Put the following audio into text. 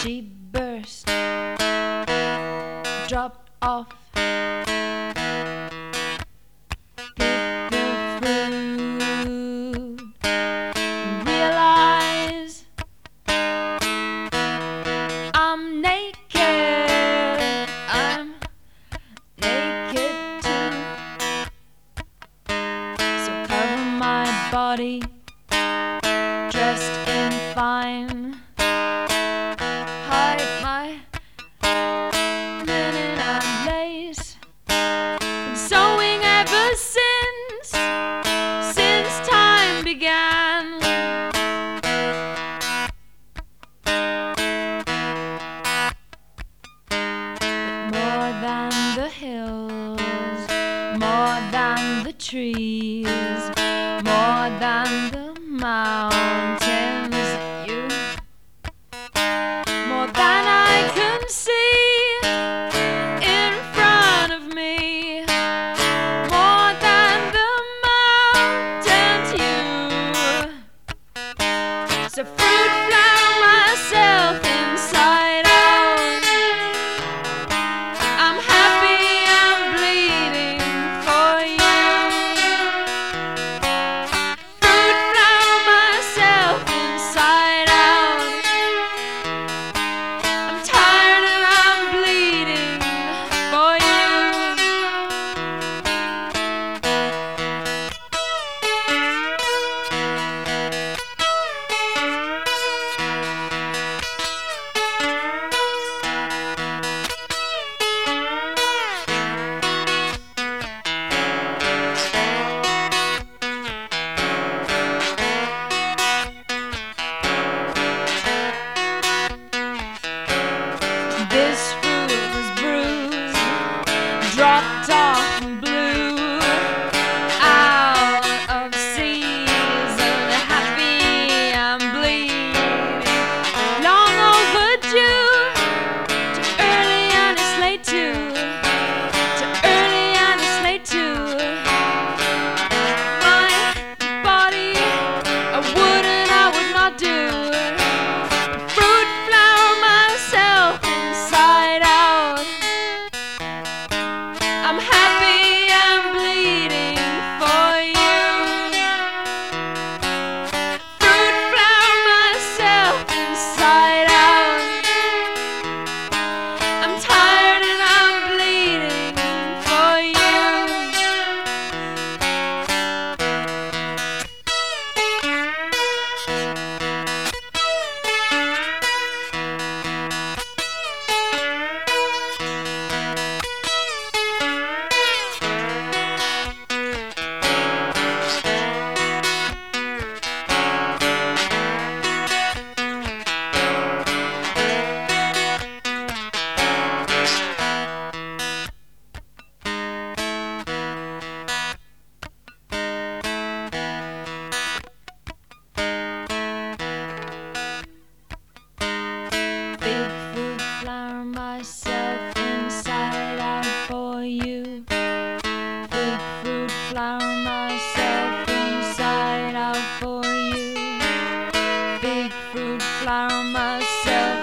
She burst, dropped off, picked the fruit, and realized I'm naked. I'm naked too. So cover my body, dressed in fine. Hide my linen and lace. Been sewing ever since time began. But more than the hills, more than the trees, more than the mountains, you, more than I can see in front of me, more than the mountains, you. So fruit flower myself inside out. I'm happy, I'm bleeding for you. Fruit flower myself inside out. I'm tired and I'm bleeding for you. This fruit was bruised, dropped off and blew out of season. Happy I'm bleeding, long overdue. Too early and it's late too. Too early and it's late too. My body, I would and I would not do. Fruit flower myself inside out. I'm happy, I'm bleeding for you. Fruit flower myself inside out. I'm tired and I'm bleeding for you. Big fruit flower myself inside out for you. Big fruit flower myself inside out for you. Big fruit flower myself